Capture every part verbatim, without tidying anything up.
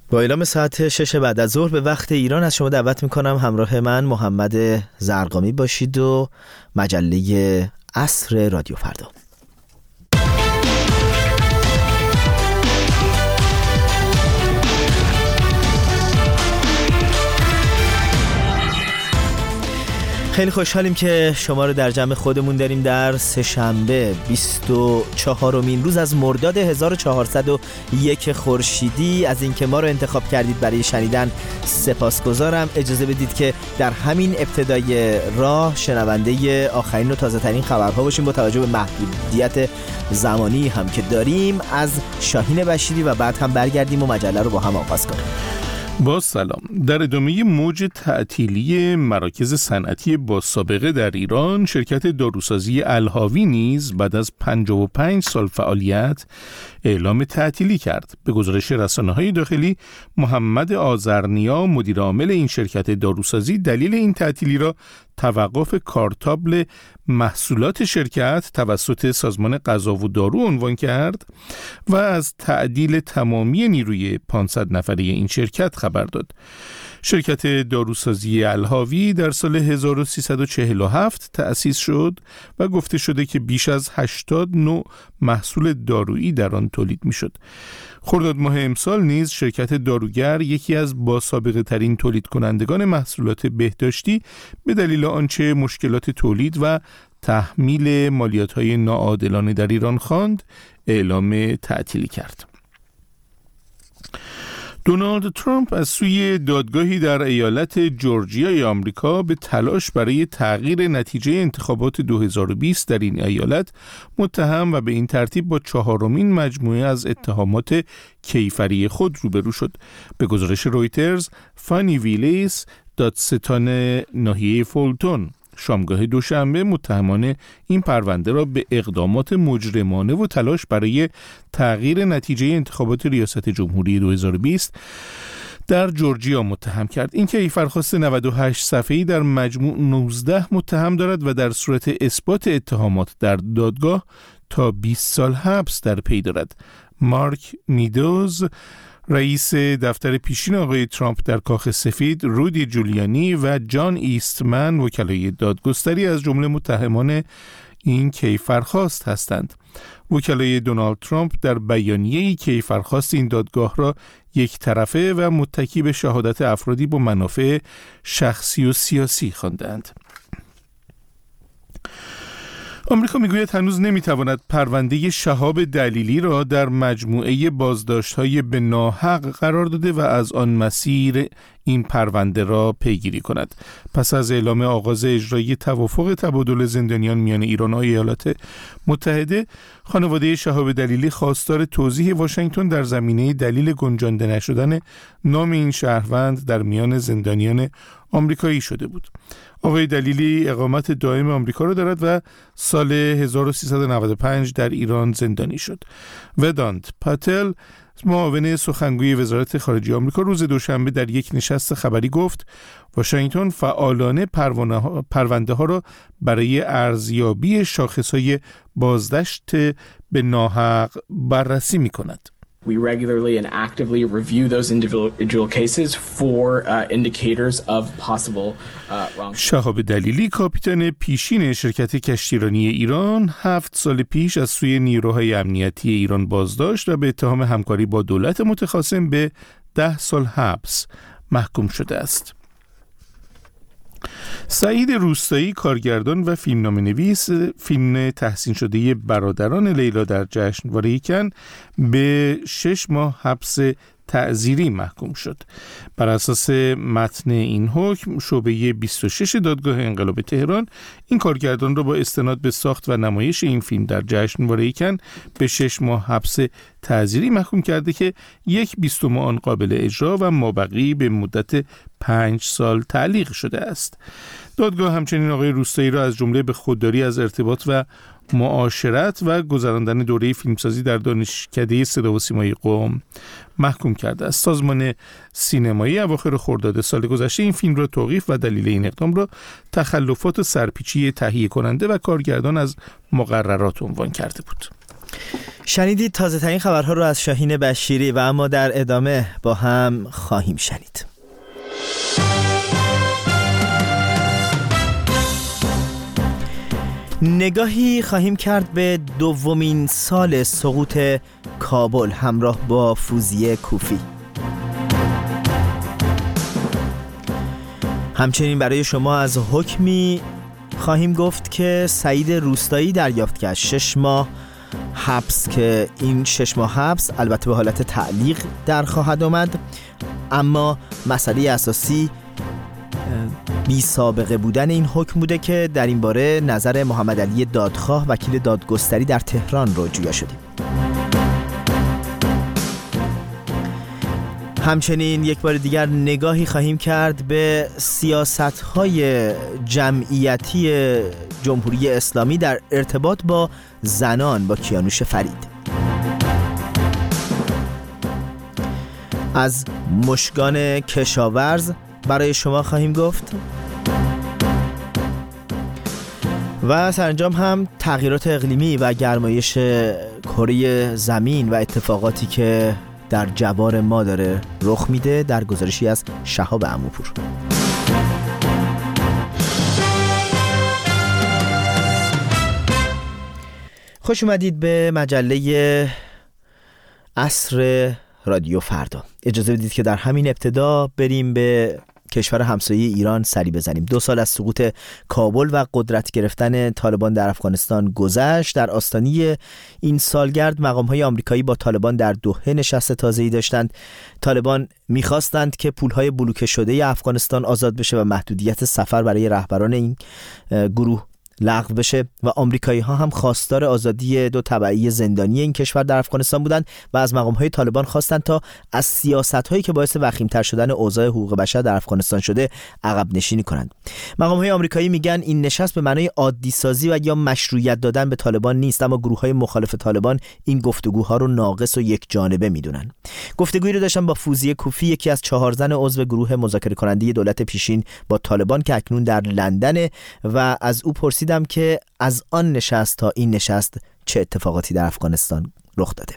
با اعلام ساعت شش بعد از ظهر به وقت ایران از شما دعوت میکنم همراه من محمد زرقامی باشید و مجله عصر رادیو فردا. خیلی خوشحالیم که شما رو در جمع خودمون داریم در سه‌شنبه بیست و چهارمین روز از مرداد هزار و چهارصد و یک خورشیدی. از اینکه ما رو انتخاب کردید برای شنیدن سپاسگزارم. اجازه بدید که در همین ابتدای راه شنونده آخرین و تازه ترین خبرها باشیم. با توجه به محدودیت زمانی هم که داریم از شاهین بشیری و بعد هم برگردیم و مجله رو با هم آغاز کنیم. با سلام. در ادامه موج تعطیلی مراکز صنعتی با سابقه در ایران، شرکت داروسازی الحاوی نیز بعد از پنجاه و پنج سال فعالیت اعلام تعطیلی کرد. به گزارش رسانه‌های داخلی، محمد آذرنیا مدیر عامل این شرکت داروسازی دلیل این تعطیلی را توقف کارتابل محصولات شرکت توسط سازمان غذا و دارو عنوان کرد و از تعدیل تمامی نیروی پانصد نفره این شرکت خبر داد. شرکت داروسازی الحاوی در سال هزار و سیصد و چهل و هفت تأسیس شد و گفته شده که بیش از هشتاد نوع محصول دارویی در آن تولید میشد. خرداد ماه امسال نیز شرکت داروگر، یکی از باسابقه ترین تولید کنندگان محصولات بهداشتی، به دلیل آنچه مشکلات تولید و تحمیل مالیات‌های ناعادلانه در ایران خواند، اعلام تعطیلی کرد. دونالد ترامپ از سوی دادگاهی در ایالت جورجیای آمریکا به تلاش برای تغییر نتیجه انتخابات دو هزار و بیست در این ایالت متهم و به این ترتیب با چهارمین مجموعه از اتهامات کیفری خود روبرو شد. به گزارش رویترز، فانی ویلیس، دادستان ناحیه فولتون، شامگاه دوشنبه متهمان این پرونده را به اقدامات مجرمانه و تلاش برای تغییر نتیجه انتخابات ریاست جمهوری دو هزار و بیست در جورجیا متهم کرد. این کیفرخواست نود و هشت صفحه‌ای در مجموع نوزده متهم دارد و در صورت اثبات اتهامات در دادگاه تا بیست سال حبس در پی دارد. مارک میدوز، رئیس دفتر پیشین آقای ترامپ در کاخ سفید، رودی جولیانی و جان ایستمن، وکلای دادگستری، از جمله متهمان این کیفرخواست هستند. وکلای دونالد ترامپ در بیانیه‌ای کیفرخواست این دادگاه را یک طرفه و متکی به شهادت افرادی با منافع شخصی و سیاسی خواندند. آمریکا میگوید هنوز نمیتواند پرونده شهاب دلیلی را در مجموعه بازداشت‌های به ناحق قرار داده و از آن مسیر این پرونده را پیگیری کند. پس از اعلام آغاز اجرای توافق تبادل زندانیان میان ایران و ایالات متحده، خانواده شهاب دلیلی خواستار توضیح واشنگتن در زمینه دلیل گنجانده نشدن نام این شهروند در میان زندانیان آمریکایی شده بود. آقای دلیلی اقامت دائم آمریکا را دارد و سال هزار و سیصد و نود و پنج در ایران زندانی شد. ودانت پاتل، معاون سخنگوی وزارت خارجه آمریکا، روز دوشنبه در یک نشست خبری گفت واشنگتن فعالانه پرونده ها را برای ارزیابی شاخصهای بازداشت به ناحق بررسی می کند. We regularly and actively review those individual cases for uh, indicators of possible uh, wrong. شهاب دلیلی، کاپیتان پیشین شرکت کشتیرانی ایران، هفت سال پیش از سوی نیروهای امنیتی ایران بازداشت و به اتهام همکاری با دولت متخاصم به ده سال حبس محکوم شده است. سعید روستایی، کارگردان و فیلمنامه‌نویس فیلم تحسین شده برادران لیلا در جشنواره کن، به شش ماه حبس تعزیری محکوم شد. بر اساس متن این حکم، شعبه بیست و شش دادگاه انقلاب تهران این کارگردان را با استناد به ساخت و نمایش این فیلم در جشنواره کن به شش ماه حبس تعزیری محکوم کرده که یک بیستم آن قابل اجرا و مابقی به مدت پنج سال تعلیق شده است. دادگاه همچنین آقای روستایی را از جمله به خودداری از ارتباط و معاشرت و گذراندن دوره فیلمسازی در دانشکده صدا و سیمای قم محکوم کرده است. سازمان سینمایی اواخر خرداد سال گذشته این فیلم را توقیف و دلیل این اقدام را تخلفات و سرپیچی تهیه کننده و کارگردان از مقررات عنوان کرده بود. شنیدید تازه ترین خبرها رو از شاهین بشیری و اما در ادامه با هم خواهیم شنید. نگاهی خواهیم کرد به دومین سال سقوط کابل همراه با فوزیه کوفی. همچنین برای شما از حکمی خواهیم گفت که سعید روستایی دریافت کرد، شش ماه حبس، که این شش ماه حبس البته به حالت تعلیق در خواهد آمد، اما مسئله اساسی بی سابقه بودن این حکم بوده که در این باره نظر محمد علی دادخواه وکیل دادگستری در تهران رو جویا شدیم. همچنین یک بار دیگر نگاهی خواهیم کرد به سیاست‌های جمعیتی جمهوری اسلامی در ارتباط با زنان با کیانوش فرید. از مشگان کشاورز برای شما خواهیم گفت و سرانجام هم تغییرات اقلیمی و گرمایش کره زمین و اتفاقاتی که در جوار ما داره رخ میده در گزارشی از شهاب عموپور. خوش اومدید به مجله عصر رادیو فردا. اجازه بدید که در همین ابتدا بریم به کشور همسایه ایران سری بزنیم. دو سال از سقوط کابل و قدرت گرفتن طالبان در افغانستان گذشت. در آستانه این سالگرد مقام‌های آمریکایی با طالبان در دوحه نشست تازه‌ای داشتند. طالبان می‌خواستند که پول‌های بلوکه شده افغانستان آزاد بشه و محدودیت سفر برای رهبران این گروه لغو بشه و آمریکایی ها هم خواستار آزادی دو تبعی زندانی این کشور در افغانستان بودند و از مقام های طالبان خواستند تا از سیاست هایی که باعث وخیم‌تر شدن اوضاع حقوق بشر در افغانستان شده عقب نشینی کنند. مقام های آمریکایی میگن این نشست به معنای عادی سازی و یا مشروعیت دادن به طالبان نیست، اما گروه های مخالف طالبان این گفتگوها رو ناقص و یک جانبه میدونن. گفتگویی رو داشتم با فوزیه کوفی، یکی از چهار زن عضو گروه مذاکره کننده دولت پیشین با طالبان که اکنون در لندن، و از او پرسید که از آن نشست تا این نشست چه اتفاقاتی در افغانستان رخ داده.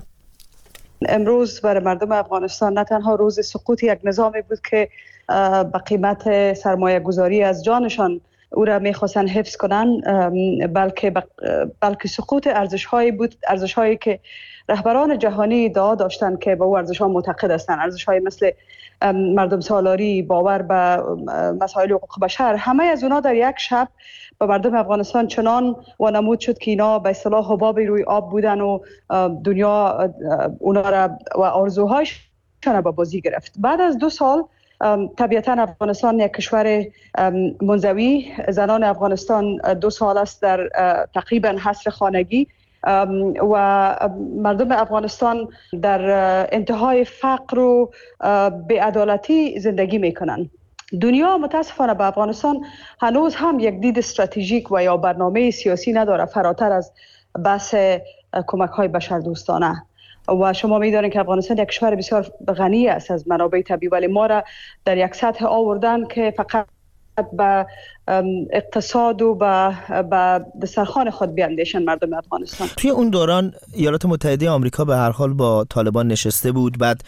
امروز برای مردم افغانستان نه تنها روز سقوط یک نظامی بود که به قیمت سرمایه گذاری از جانشان او را میخواستن حفظ کنن، بلکه بلکه سقوط ارزش هایی بود، ارزش هایی که رهبران جهانی ادعا داشتند که به او ارزش ها معتقد هستند، ارزش های مثل مردم سالاری، باور به مسائل حقوق بشر. همه از اونا در یک شب به مردم افغانستان چنان وانمود شد که اینا به اصطلاح حبابی روی آب بودن و دنیا اونا را و آرزوهایشان را به بازی گرفت. بعد از دو سال طبیعتا افغانستان یک کشور منزوی، زنان افغانستان دو سال است در تقریبا حصر خانگی و مردم افغانستان در انتهای فقر و بی‌عدالتی زندگی میکنن. دنیا متاسفانه به افغانستان هنوز هم یک دید استراتژیک و یا برنامه سیاسی نداره فراتر از بحث کمک های بشردوستانه. و شما می‌دانید که افغانستان یک کشور بسیار غنی است از منابع طبیعی، ولی ما را در یک سطح آوردن که فقط به اقتصاد و به به دسترخوان خود بیاندیشن مردم افغانستان. توی اون دوران ایالات متحده آمریکا به هر حال با طالبان نشسته بود، بعد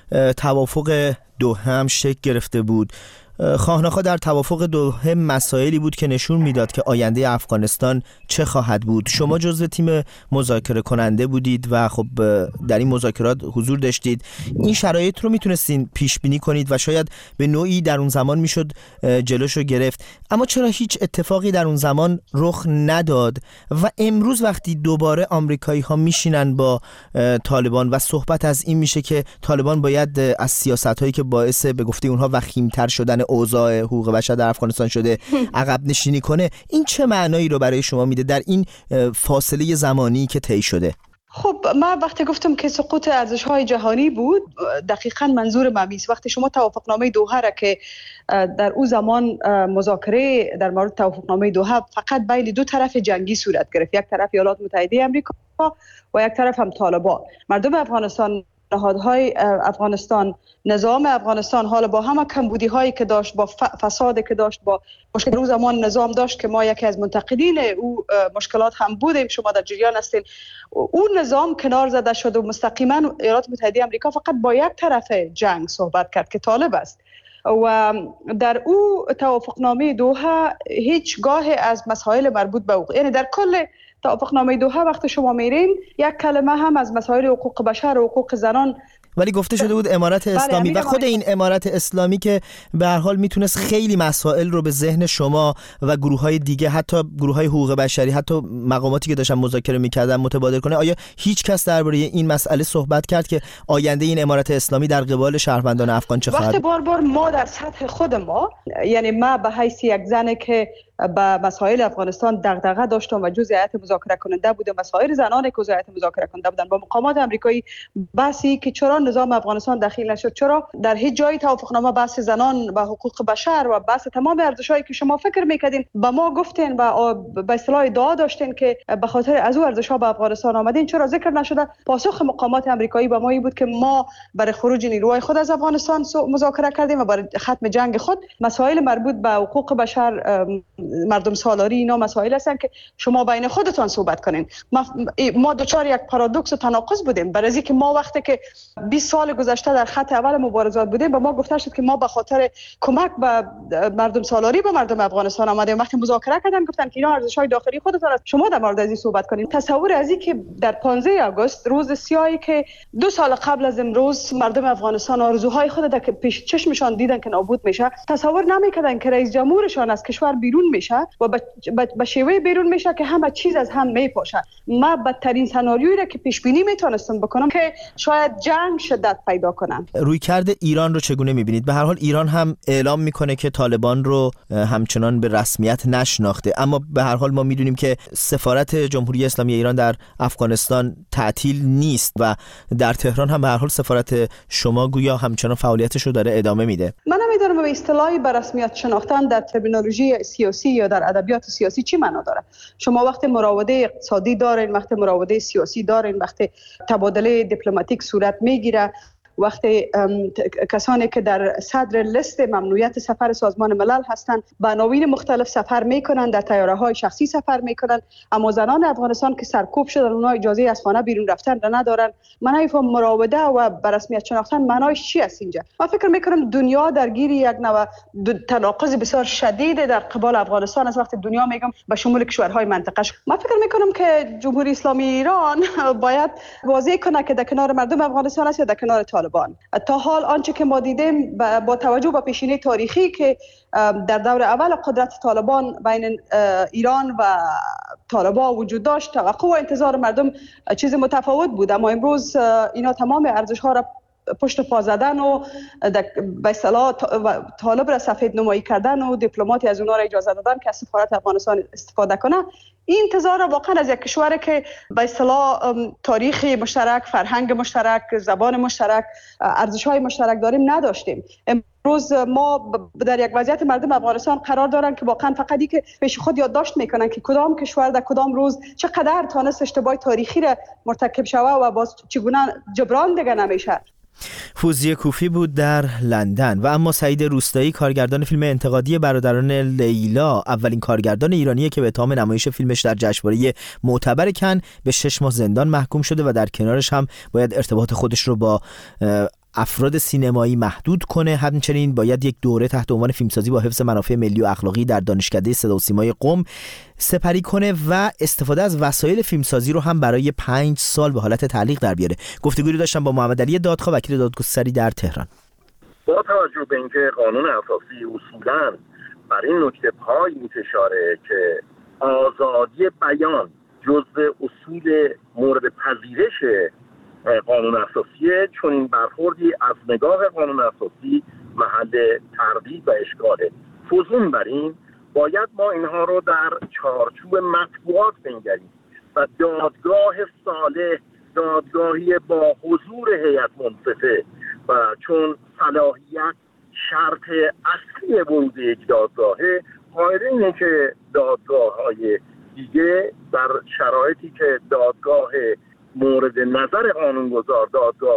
توافق دوحه هم شکل گرفته بود. خواهناخواه در توافق دوحه مسائلی بود که نشون میداد که آینده افغانستان چه خواهد بود. شما جزو تیم مذاکره کننده بودید و خب در این مذاکرات حضور داشتید. این شرایط رو میتونستین پیش بینی کنید و شاید به نوعی در اون زمان میشد جلوشو گرفت، اما چرا هیچ اتفاقی در اون زمان رخ نداد و امروز وقتی دوباره آمریکایی ها میشینن با طالبان و صحبت از این میشه که طالبان باید از سیاست هایی که باعث به گفته اونها وخیم‌تر شدن اوضاع حقوق بشر در افغانستان شده عقب نشینی کنه، این چه معنایی رو برای شما میده در این فاصله زمانی که طی شده؟ خب من وقتی گفتم که سقوط ارزش‌های جهانی بود، دقیقاً منظور من است. وقتی شما توافقنامه دوحه را که در اون زمان مذاکره در مورد توافقنامه دوحه فقط بین دو طرف جنگی صورت گرفت، یک طرف ایالات متحده آمریکا و یک طرف هم طالبان. مردم افغانستان نهادهای افغانستان، نظام افغانستان حالا با همه کمبودی هایی که داشت، با فسادی که داشت، با مشکل روز زمان نظام داشت که ما یکی از منتقدین او مشکلات هم بودیم، شما در جریان هستین، اون نظام کنار زده شد و مستقیما ایالات متحده آمریکا فقط با یک طرف جنگ صحبت کرد که طالب است و در او توافقنامه دوحه هیچ گاهی از مسائل مربوط به حقوق، یعنی در کل توافقنامه دوحه وقتی شما میرین یک کلمه هم از مسائل حقوق بشر و حقوق زنان، ولی گفته شده بود امارت اسلامی بله، و خود این امارت اسلامی که به هر حال میتونست خیلی مسائل رو به ذهن شما و گروه‌های دیگه، حتی گروه‌های حقوق بشری، حتی مقاماتی که داشتن مذاکره می‌کردن متبادل کنه. آیا هیچ کس درباره این مسئله صحبت کرد که آینده این امارت اسلامی در قبال شهروندان افغان چه خواهد؟ وقتی بار بار ما در سطح خود ما، یعنی ما به حیث یک زنی که با مسائل افغانستان دغدغه داشتم و جزء هیئت مذاکره کننده بودم، مسائل زنان که جزء هیئت مذاکره کننده بودن، با مقامات آمریکایی بحثی که چرا نظام افغانستان دخیل نشد، چرا در هیچ جای توافقنامه بحث زنان و حقوق بشر و بحث تمام ارزش‌هایی که شما فکر می‌کردین با ما گفتین و به اصطلاح ادعا داشتین که به خاطر از او ارزش‌ها به افغانستان آمدین، چرا ذکر نشده؟ پاسخ مقامات آمریکایی با ما این بود که ما برای خروج نیروهای خود از افغانستان مذاکره کردیم و برای ختم جنگ خود. مسائل مربوط به حقوق بشر، مردم سالاری، اینا مسائل هستن که شما بین خودتان صحبت کنین. ما, ما دوچار یک پارادوکس و تناقض بودیم، برای اینکه ما وقتی که بیست سال گذشته در خط اول مبارزات بودیم به ما گفته شد که ما به خاطر کمک به مردم سالاری به مردم افغانستان آمدیم. وقتی مذاکره کردن گفتن که اینا ارزش‌های داخلی خودتان است، شما در مورد از صحبت کنین. تصور از این که در پانزده آگوست روز سیاهی که دو سال قبل از امروز مردم افغانستان آرزوهای خود در پیش چشمشان دیدن که نابود میشه، تصور نمی‌کردن که رئیس جمهورشان از کشور بیرون میشه و به شیوه بیرون میشه که همه چیز از هم میپاشه. ما بدترین سناریویی را که پیش بینی میتونستم بکنم که شاید جنگ شدت پیدا کنن. رویکرد ایران رو چگونه میبینید؟ به هر حال ایران هم اعلام میکنه که طالبان رو همچنان به رسمیت نشناخته، اما به هر حال ما میدونیم که سفارت جمهوری اسلامی ایران در افغانستان تعطیل نیست و در تهران هم به هر حال سفارت شما گویا همچنان فعالیتش رو داره ادامه میده. من نمیدونم به اصطلاحی به رسمیت شناختن در ترمینولوژی سیاسی یا در ادبیات سیاسی چی معنا داره. شما وقتی مراوده اقتصادی دارین، وقتی مراوده سیاسی دارین، وقتی تبادله دیپلماتیک صورت میگیره، وقتی کسانی که در صدر لیست ممنوعیت سفر سازمان ملل هستند به عناوین مختلف سفر میکنن، در طیاره‌های شخصی سفر میکنن، اما زنان افغانستان که سرکوب شدن اونها اجازه از خانه بیرون رفتن را ندارن. معنای مراوده و به رسمیت شناختن معنایش چی است اینجا؟ من فکر میکنم دنیا درگیر یک نوع تناقض بسیار شدید در قبال افغانستان است. وقتی دنیا میگم به شمول کشورهای منطقه، من فکر میکنم که جمهوری اسلامی ایران باید واضح کنه که در کنار مردم افغانستان است یا در کنار طالبان. تا حال آنچه که ما دیدیم با توجه به پیشینه تاریخی که در دور اول قدرت طالبان بین ایران و طالبان وجود داشت، توقع و انتظار مردم چیز متفاوت بود، اما امروز اینا تمام ارزش ها را پشت پا زدن و به اصطلاح طالب را سفید نمایی کردن و دیپلماتی از اونها را اجازه دادن که از سفارت افغانستان استفاده کنه. این انتظار واقعا از یک کشوری که به اصطلاح تاریخ مشترک، فرهنگ مشترک، زبان مشترک، ارزش‌های مشترک داریم نداشتیم. امروز ما در یک وضعیت مردم افغانستان قرار دارن که واقعا فقط که پیش خود یادداشت میکنن که کدام کشور در کدام روز چقدر تانست اشتباه تاریخی را مرتکب شوه و باز چگونه جبران دیگه نمیشه. فوزیه کوفی بود در لندن. و اما سعید روستایی، کارگردان فیلم انتقادی برادران لیلا، اولین کارگردان ایرانیه که به اتهام نمایش فیلمش در جشنواره معتبر کن به شش ماه زندان محکوم شده و در کنارش هم باید ارتباط خودش رو با افراد سینمایی محدود کنه. همچنین باید یک دوره تحت عنوان فیلمسازی با حفظ منافع ملی و اخلاقی در دانشکده صدا و سیمای قم سپری کنه و استفاده از وسایل فیلمسازی رو هم برای پنج سال به حالت تعلیق در بیاره. گفتگویی داشتم با محمد علی دادخواه، وکیل دادگستری در تهران. با توجه به اینکه قانون اساسی اصولاً بر این نکته پای می‌فشاره که آزادی بیان جزء اصول مورد پذیرش قانون اساسیه، چون این برخوردی از نگاه قانون اساسی محل تردید و اشکاله. فزون بر این باید ما اینها رو در چارچوب مطبوعات بنگریم و دادگاه صالح، دادگاهی با حضور هیئت منصفه و چون صلاحیت شرط اصلی ورود یک دادگاهه، قاعده اینه که دادگاه‌های دیگه در شرایطی که دادگاه مورد نظر قانونگذار، دادگاه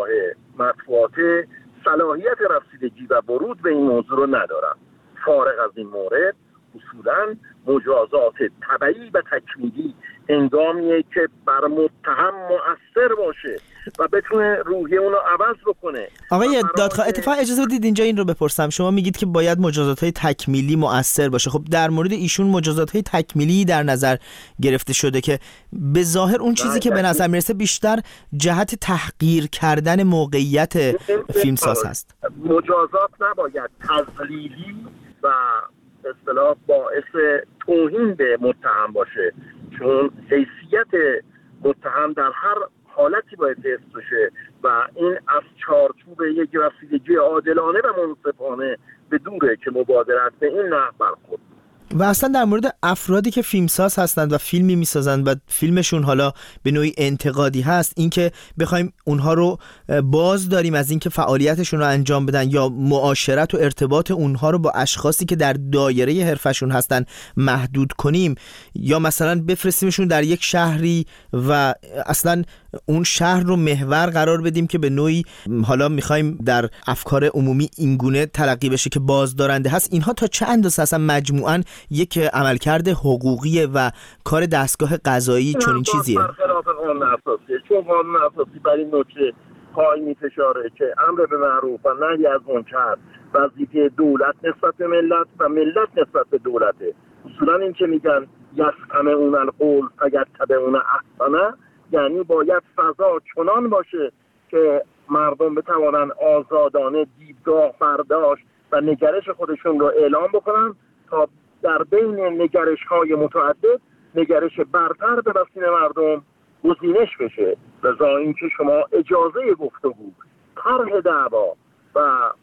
مطبوعات صلاحیت رسیدگی و ورود به این موضوع رو ندارن. فارغ از این مورد اصولاً مجازات تبعی و تکمیلی هنگامیه که بر متهم مؤثر باشه و بتونه روحیه اونو عوض بکنه. آقای دادخواه اتفاقا اجازه بدید اینجا این رو بپرسم. شما میگید که باید مجازات‌های تکمیلی مؤثر باشه. خب در مورد ایشون مجازات‌های تکمیلی در نظر گرفته شده که به ظاهر اون چیزی که به نظر میرسه بیشتر جهت تحقیر کردن موقعیت فیلمساز هست. مجازات نباید تضلیلی و به اصطلاح باعث توهین به متهم باشه، چون حیثیت متهم در هر حالتی باید حفظ بشه و این از چارچوب یک رسیدگی عادلانه و منصفانه به دوره که مبادرت به این نحو برخورد. و اصلا در مورد افرادی که فیلمساز هستند و فیلمی میسازند و فیلمشون حالا به نوعی انتقادی هست، اینکه بخوایم اونها رو باز داریم از اینکه فعالیتشون رو انجام بدن یا معاشرت و ارتباط اونها رو با اشخاصی که در دایره حرفشون هستن محدود کنیم یا مثلا بفرستیمشون در یک شهری و اصلا اون شهر رو محور قرار بدیم که به نوعی حالا میخوایم در افکار عمومی اینگونه تلقی بشه که بازدارنده هست. اینها تا چه اندازه اصلا مجموعاً یک عملکرد حقوقی و کار دستگاه قضایی چون این چیزیه؟ برخلاف قانون اساسی، چون قانون اساسی بر این نکته قائم می‌فشاره که امر به معروف و نهی از منکر وظیفه دولت نسبت به ملت و ملت نسبت به دولته. اصولاً این که میگن یستمعون القول فیتبعون احسنه، یعنی باید فضا چنان باشه که مردم بتوانن آزادانه دیدگاه برداشت و نگرش خودشون رو اعلام بکنن تا در بین نگرش‌های متعدد نگرش برتر به نفع مردم گزینش بشه. لذا اینکه شما اجازه گفتگو، طرح دعوا و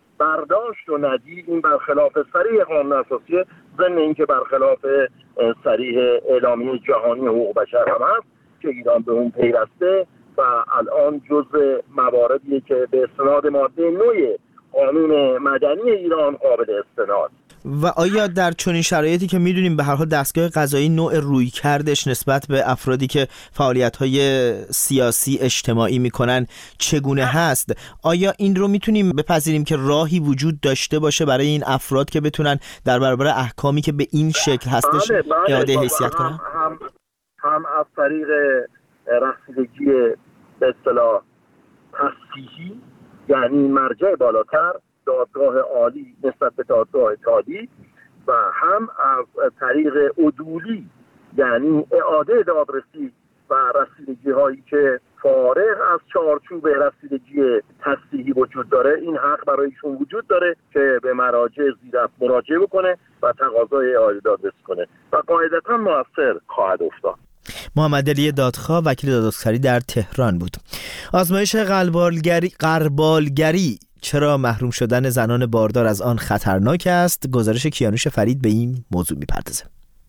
برداشت و ندی، این برخلاف صریح قانون اساسی، ضمن اینکه برخلاف صریح اعلامیه جهانی حقوق بشر هم هست که ایران به اون پیوسته و الان جزء مواردیه که به استناد ماده نه قانون مدنی ایران قابل استناد. و آیا در چنین شرایطی که میدونیم به هر حال دستگاه قضایی نوع رویکردش نسبت به افرادی که فعالیت‌های سیاسی اجتماعی میکنن چگونه هست، آیا این رو میتونیم بپذیریم که راهی وجود داشته باشه برای این افراد که بتونن در برابر احکامی که به این شکل هستش اعاده حیثیت کنن؟ هم هم از طریق رسیدگی به اصطلاح تصحیحی، یعنی مرجع بالاتر دادگاه عالی نسبت به دادگاه تادی، و هم از طریق عدولی یعنی اعاده دادرسی و رسیدگی هایی که فارغ از چارچوب رسیدگی تصحیحی وجود داره، این حق برایشون وجود داره که به مراجع زیرف مراجعه بکنه و تقاضای اعاده دادرسی کنه و قاعدتا مؤثر خواهد افتاد. محمد علی دادخواه، وکیل دادگستری در تهران بود. آزمایش غربالگری غربالگری چرا محروم شدن زنان باردار از آن خطرناک است؟ گزارش کیانوش فرید به این موضوع میپردازه.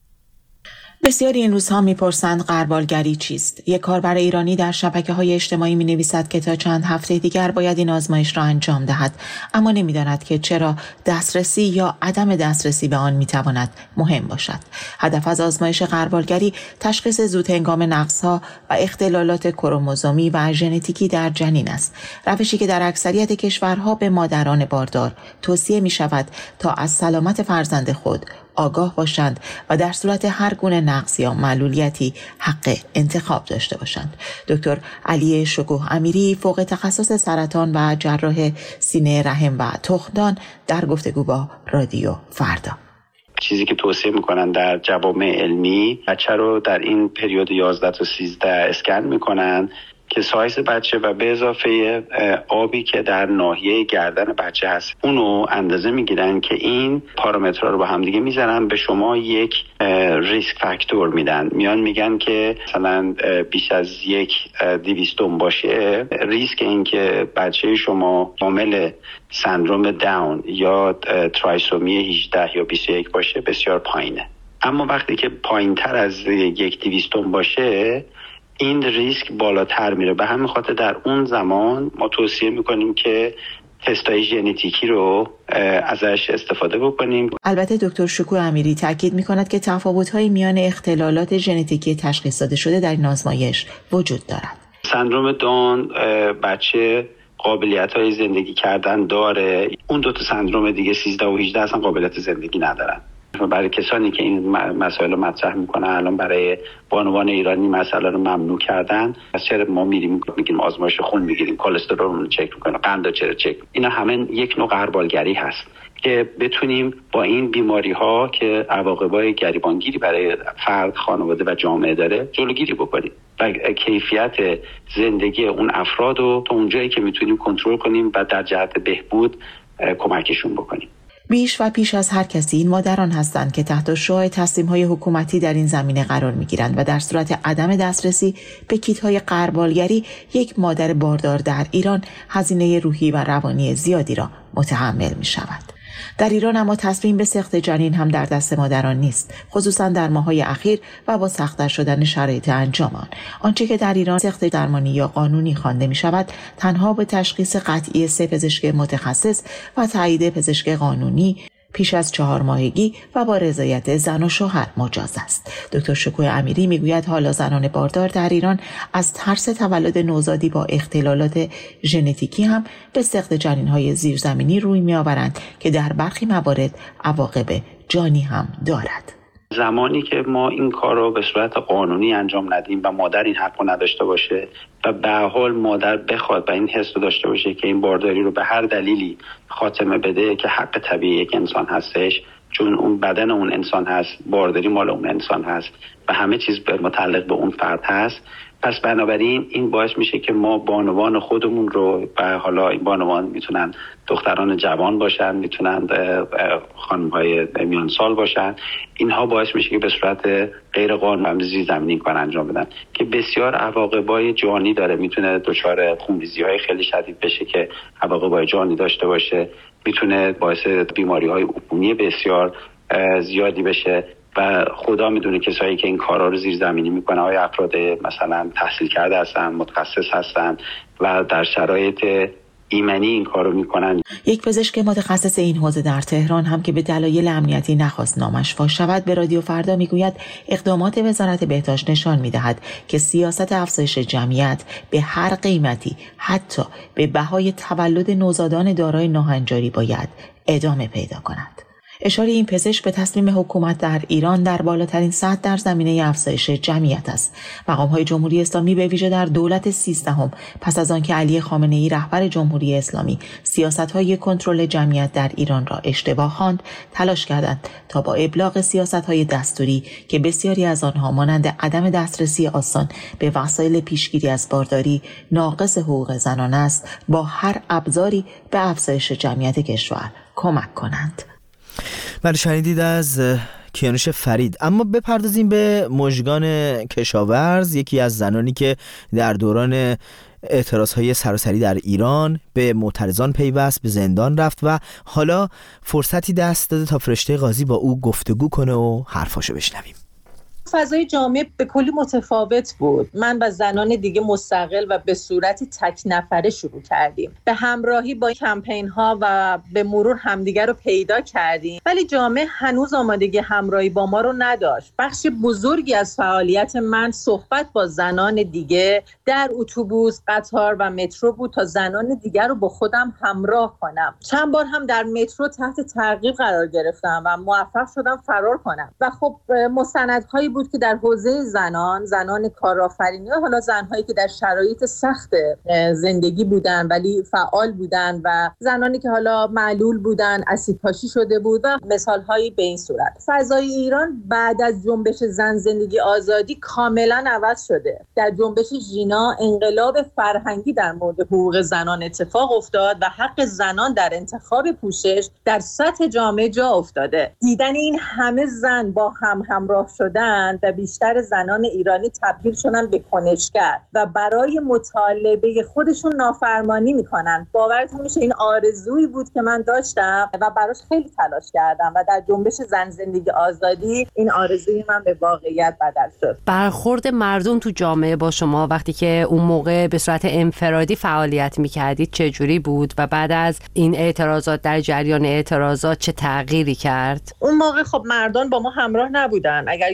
بسیاری این روزها میپرسند غربالگری چیست؟ یک کاربر ایرانی در شبکه‌های اجتماعی مینویسد که تا چند هفته دیگر باید این آزمایش را انجام دهد، اما نمیداند که چرا دسترسی یا عدم دسترسی به آن میتواند مهم باشد. هدف از آزمایش غربالگری تشخیص زودهنگام نقص‌ها و اختلالات کروموزومی و ژنتیکی در جنین است، روشی که در اکثریت کشورها به مادران باردار توصیه می‌شود تا از سلامت فرزند خود آگاه باشند و در صورت هر گونه نقص یا معلولیتی حق انتخاب داشته باشند. دکتر علی شکوه امیری، فوق تخصص سرطان و جراح سینه رحم و تخمدان، در گفتگو با رادیو فردا. چیزی که توصیه میکنن در جوامع علمی، بچه رو در این پریود یازده تا سیزده اسکن میکنن که سایز بچه و به اضافه آبی که در ناحیه گردن بچه هست اونو اندازه میگیرن که این پارامترها رو با هم دیگه میزنن، به شما یک ریسک فاکتور میدن. میان میگن که مثلا بیش از یک دویستم باشه، ریسک این که بچه شما حامل سندروم داون یا ترایسومی هجده یا بیست و یک باشه بسیار پایینه. اما وقتی که پایین تر از یک دویستم باشه این ریسک بالاتر میره. به همین خاطر در اون زمان ما توصیه میکنیم که تستای ژنتیکی رو ازش استفاده بکنیم. البته دکتر شکوه امیری تاکید میکند که تفاوت‌های میان اختلالات ژنتیکی تشخیص داده شده در این آزمایش وجود دارد. سندروم داون بچه قابلیت‌های زندگی کردن داره. اون دو تا سندروم دیگه سیزده و هجده اصلا قابلیت زندگی ندارن. برای کسانی که این مسائل رو مطرح میکنن الان برای بانوان ایرانی مسئله رو ممنوع کردن، از چرا ما میریم میگیم آزمایش خون میگیریم، کلسترول رو چک میکنیم، قند رو چرا چک، اینا همه یک نوع غربالگری هست که بتونیم با این بیماری ها که عواقبای گریبانگیری برای فرد، خانواده و جامعه داره جلوگیری بکنیم و کیفیت زندگی اون افراد رو تا اونجایی که میتونیم کنترل کنیم و در جهت بهبود کمکشون بکنیم. بیش و پیش از هر کسی این مادران هستند که تحت شعاع تصمیم‌های حکومتی در این زمینه قرار می‌گیرند و در صورت عدم دسترسی به کیت‌های غربالگری یک مادر باردار در ایران هزینه روحی و روانی زیادی را متحمل می‌شود. در ایران اما تصمیم به سقط جنین هم در دست مادران نیست، خصوصا در ماه‌های اخیر و با سخت‌تر شدن شرایط انجام آن. آنچه که در ایران سقط درمانی یا قانونی خوانده می‌شود تنها به تشخیص قطعی سه پزشک متخصص و تایید پزشک قانونی پیش از چهار ماهگی و با رضایت زن و شوهر مجاز است. دکتر شکوه امیری میگوید حالا زنان باردار در ایران از ترس تولد نوزادی با اختلالات ژنتیکی هم به سقط جنین‌های زیرزمینی روی می‌آورند که در برخی موارد عواقب جانی هم دارد. زمانی که ما این کار رو به صورت قانونی انجام ندیم و مادر این حق رو نداشته باشه و به حال مادر بخواد و این حس رو داشته باشه که این بارداری رو به هر دلیلی خاتمه بده که حق طبیعی یک انسان هستش، چون اون بدن اون انسان هست، بارداری مال اون انسان هست و همه چیز متعلق به اون فرد هست، پس بنابراین این باعث میشه که ما بانوان خودمون رو و حالا این بانوان میتونن دختران جوان باشن، میتونن خانم‌های میان سال باشن، اینها باعث میشه که به صورت غیر قانونی زیرزمینی کار انجام بدن که بسیار عواقبای جانی داره. میتونه دچار خونریزی‌های خیلی شدید بشه که عواقبای جانی داشته باشه، میتونه باعث بیماری‌های عفونی بسیار زیادی بشه و خدا میدونه کسایی که این کارا رو زیرزمینی میکنه آیا افراد مثلا تحصیل کرده هستن، متخصص هستن و در شرایط ایمنی این کارو میکنن. یک پزشک متخصص این حوزه در تهران هم که به دلایل امنیتی نخواست نامش فاش شود به رادیو فردا میگوید اقدامات وزارت بهداشت نشان میدهد که سیاست افزایش جمعیت به هر قیمتی حتی به بهای تولد نوزادان دارای ناهنجاری باید ادامه پیدا کند. اشاره این پزشک به تصمیم حکومت در ایران در بالاترین سطح در زمینه افزایش جمعیت است. مقام‌های جمهوری اسلامی به ویژه در دولت سیزدهم پس از آنکه علی خامنه‌ای رهبر جمهوری اسلامی سیاست‌های کنترل جمعیت در ایران را اشتباه خواند، تلاش کردند تا با ابلاغ سیاست‌های دستوری که بسیاری از آنها مانند عدم دسترسی آسان به وسایل پیشگیری از بارداری ناقص حقوق زنان است، با هر ابزاری به افزایش جمعیت کشور کمک کنند. بله، شنیدید از کیانوش فرید. اما بپردازیم به مژگان کشاورز، یکی از زنانی که در دوران اعتراضهای سراسری در ایران به معترضان پیوست، به زندان رفت و حالا فرصتی دست داده تا فرشته قاضی با او گفتگو کنه و حرفاشو بشنویم. فضای جامعه به کلی متفاوت بود. من و زنان دیگه مستقل و به صورت تک نفره شروع کردیم. به همراهی با کمپین ها و به مرور همدیگر رو پیدا کردیم. ولی جامعه هنوز آمادگی همراهی با ما رو نداشت. بخش بزرگی از فعالیت من صحبت با زنان دیگه در اتوبوس، قطار و مترو بود تا زنان دیگر رو با خودم همراه کنم. چند بار هم در مترو تحت تعقیب قرار گرفتم و موفق شدم فرار کنم. و خب مستندهایی بود که در حوزه زنان، زنان کارآفرینی، حالا زنهایی که در شرایط سخت زندگی بودن ولی فعال بودن و زنانی که حالا معلول بودن، اسید پاشی شده بود و مثالهایی به این صورت. فضای ایران بعد از جنبش زن زندگی آزادی کاملا عوض شده. در جنبش ژینا انقلاب فرهنگی در مورد حقوق زنان اتفاق افتاد و حق زنان در انتخاب پوشش در سطح جامعه جا افتاده. دیدن این همه زن با هم همراه شدن و بیشتر زنان ایرانی تبدیل شدن به کنشگر و برای مطالبه خودشون نافرمانی میکنن. باورتون میشه این آرزویی بود که من داشتم و براش خیلی تلاش کردم و در جنبش زن زندگی آزادی این آرزوی من به واقعیت بدل شد. برخورد مردم تو جامعه با شما وقتی که اون موقع به صورت انفرادی فعالیت میکردید چه جوری بود و بعد از این اعتراضات در جریان اعتراضات چه تغییری کرد؟ اون موقع خب مردم با ما همراه نبودن. اگر یادتون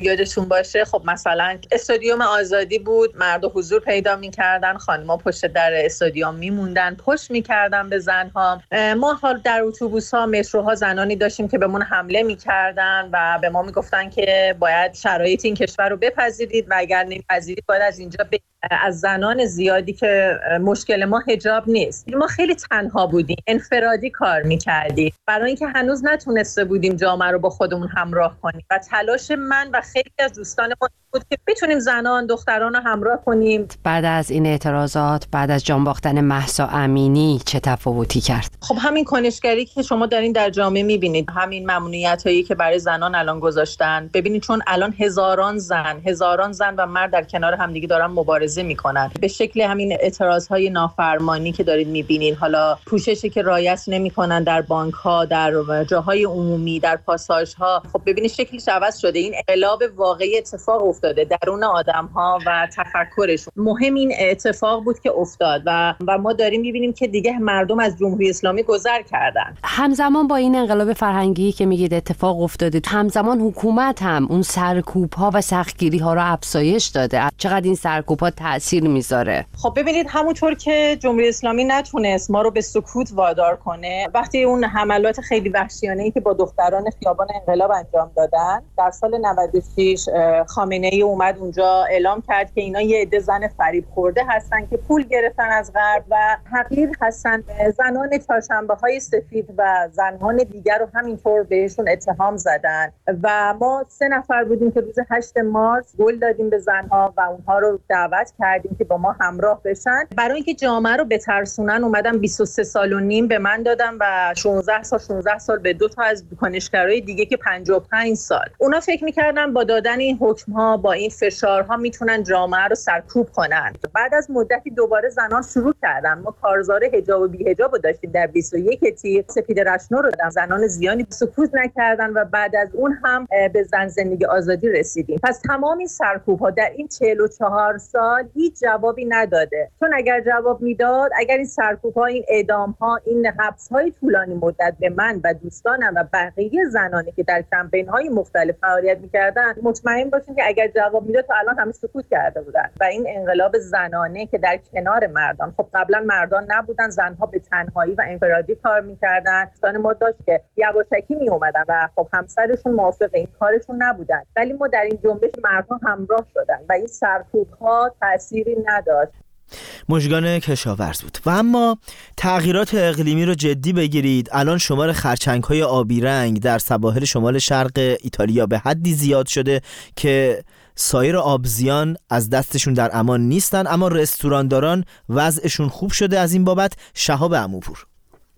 یادتون باشه خب مثلا استادیوم آزادی بود، مرد حضور پیدا می‌کردن، خانم‌ها پشت در استادیوم میموندن، پشت می‌کردن به زن‌ها. ما حال در اتوبوس‌ها، متروها زنانی داشتیم که بهمون حمله می‌کردن و به ما میگفتن که باید شرایط این کشور رو بپذیرید و اگر نمی‌پذیرید باید از اینجا ب... از زنان زیادی که مشکل ما حجاب نیست. ما خیلی تنها بودیم، انفرادی کار می‌کردیم برای اینکه هنوز نتونسته بودیم جامعه رو با خودمون همراه کنیم و تلاش من و خیلی از دوستان ما بود که بتونیم زنان دختران رو همراه کنیم. بعد از این اعتراضات، بعد از جان باختن مهسا امینی چه تفاوتی کرد؟ خب همین کنشگری که شما دارین در جامعه می‌بینید، همین ممنوعیت‌هایی که برای زنان الان گذاشتن، ببینید چون الان هزاران زن، هزاران زن و مرد در کنار همدیگه دارن مبارزه میکنن به شکل همین اعتراضهای نافرمانی که دارید می‌بینید، حالا پوششی که رعایت نمی‌کنن در بانک‌ها، در جاهای عمومی، در پاساژها. خب ببینید شکلش عوض شده. این انقلاب واقعی اتفاق افتاده درون آدم‌ها و تفکرشون. مهم این اتفاق بود که افتاد و و ما داریم می‌بینیم که دیگه مردم از جمهوری اسلامی گذر کردن. همزمان با این انقلاب فرهنگی که میگید اتفاق افتاده، همزمان حکومت هم اون سرکوب‌ها و سختگیری‌ها رو افزایش داده. چقدر این سرکوب‌ها تأثیر میذاره؟ خب ببینید همونطور که جمهوری اسلامی نتونست ما رو به سکوت وادار کنه، وقتی اون حملات خیلی وحشیانه‌ای که با دختران خیابان انقلاب انجام دادن در سال نود و شش، خامنه‌ای اومد اونجا اعلام کرد که اینا یه عده زن فریب خورده هستن که پول گرفتن از غرب و حقیر هستن. زنان چهارشنبه‌های سفید و زنان دیگر رو همینطور بهشون اتهام زدن و ما سه نفر بودیم که روز هشت مارس گل دادیم به زنها و اونها رو دعوت کردیم که با ما همراه بشن. برای اینکه جامعه رو بترسونن اومدن بیست و سه سال و نیم به من دادن و شانزده سال شانزده سال به دو تا از کنشگرای دیگه که پنجاه و پنج سال. اونا فکر می‌کردن با دادن این حکم‌ها، با این فشارها میتونن جامعه رو سرکوب کنن. بعد از مدتی دوباره زنان شروع کردن. ما کارزار حجاب و بی حجاب رو داشتیم در بیست و یک تیر، سپید رشنو رو دادن. زنان زیانی سکوت نکردن و بعد از اون هم به زن زندگی آزادی رسیدیم. پس تمام این سرکوب‌ها در این چهل و چهار سال هیچ جوابی نداده. چون اگر جواب میداد، اگر این سرکوب‌ها، این اعدام‌ها، این حبس‌های طولانی مدت به من و دوستانم و بقیه زنانی که در کمپین‌های مختلف فعالیت می‌کردن، مطمئن باشین که اگر جواب میداد تا الان همه سکوت کرده بودن. و این انقلاب زنانه که در کنار مردان، خب قبلا مردان نبودن، زنها به تنهایی و انفرادی کار می‌کردن. دوستان ما داشت که یواشکی می‌اومدن و خب همسرشون موافق این کارشون نبودن، ولی ما در این جنبش مردها همراه شدن و این سرکوب‌ها تأثیری نداشت. مژگان کشاورز بود. و اما تغییرات اقلیمی رو جدی بگیرید. الان شمار خرچنگ‌های آبی رنگ در سواحل شمال شرق ایتالیا به حدی زیاد شده که سایر آبزیان از دستشون در امان نیستن، اما رستورانداران وضعشون خوب شده. از این بابت شهاب عموپور.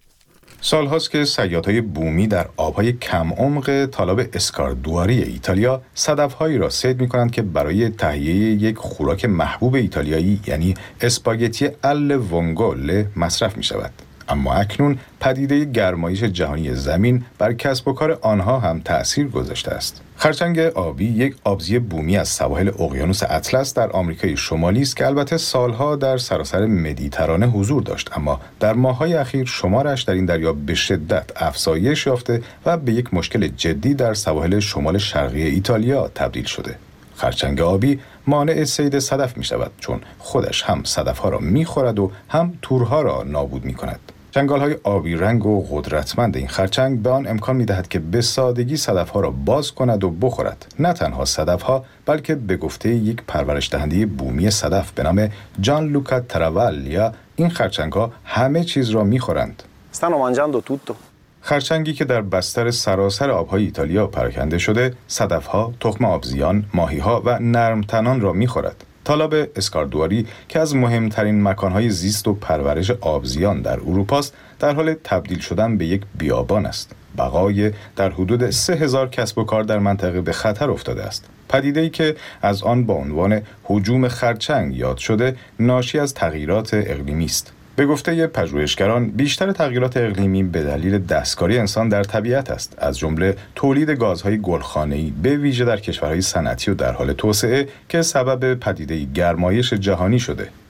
سالهاست که صیادهای بومی در آبهای کم عمق تالاب اسکاردواری ایتالیا صدف‌هایی را صید می‌کنند که برای تهیه یک خوراک محبوب ایتالیایی یعنی اسپاگتی ال ونگوله مصرف می‌شود. اما اکنون پدیده گرمایش جهانی زمین بر کسب و کار آنها هم تأثیر گذاشته است. خرچنگ آبی یک آبزی بومی از سواحل اقیانوس اطلس در آمریکای شمالی است که البته سالها در سراسر مدیترانه حضور داشت، اما در ماه‌های اخیر شمارش در این دریا به شدت افزایش یافته و به یک مشکل جدی در سواحل شمال شرقی ایتالیا تبدیل شده. خرچنگ آبی مانع صید صدف می شود چون خودش هم صدف‌ها را می خورد و هم تورها را نابود می کند. چنگال‌های آبی رنگ و قدرتمند این خرچنگ به آن امکان می‌دهد که به سادگی صدف‌ها را باز کند و بخورد. نه تنها صدف‌ها بلکه به گفته یک پرورش دهنده بومی صدف به نام جان لوکا تراوالیا این خرچنگ‌ها همه چیز را می‌خورند. stanno mangiando tutto. خرچنگی که در بستر سراسر آب‌های ایتالیا پراکنده شده، صدف‌ها، تخم آبزیان، ماهی‌ها و نرمتنان را می‌خورد. تالاب اسکاردواری که از مهمترین مکانهای زیست و پرورش آبزیان در اروپا است، در حال تبدیل شدن به یک بیابان است. بقای در حدود سه هزار کسب و کار در منطقه به خطر افتاده است. پدیده‌ای که از آن با عنوان هجوم خرچنگ یاد شده، ناشی از تغییرات اقلیمی است. به گفته پژوهشگران بیشتر تغییرات اقلیمی به دلیل دستکاری انسان در طبیعت است، از جمله تولید گازهای گلخانه‌ای به ویژه در کشورهای صنعتی و در حال توسعه که سبب پدیده گرمایش جهانی شده.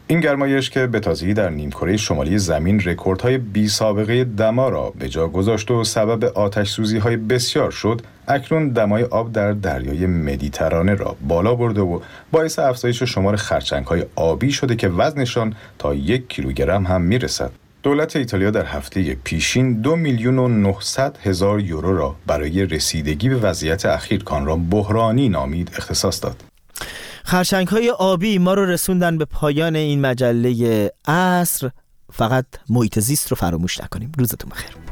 این گرمایش که به تازگی در نیمکره شمالی زمین رکوردهای بی سابقه دما را به جا گذاشت و سبب آتش سوزی های بسیار شد، اکنون دمای آب در دریای مدیترانه را بالا برده و باعث افزایش شمار خرچنگ های آبی شده که وزنشان تا یک کیلوگرم هم میرسد. دولت ایتالیا در هفته پیشین دو میلیون و نهصد هزار یورو را برای رسیدگی به وضعیت اخیر که آن را بحرانی نامید اختصاص داد. خرچنگ‌های آبی ما رو رسوندن به پایان این مجله عصر. فقط محیط زیست رو فراموش نکنیم. روزتون بخیر.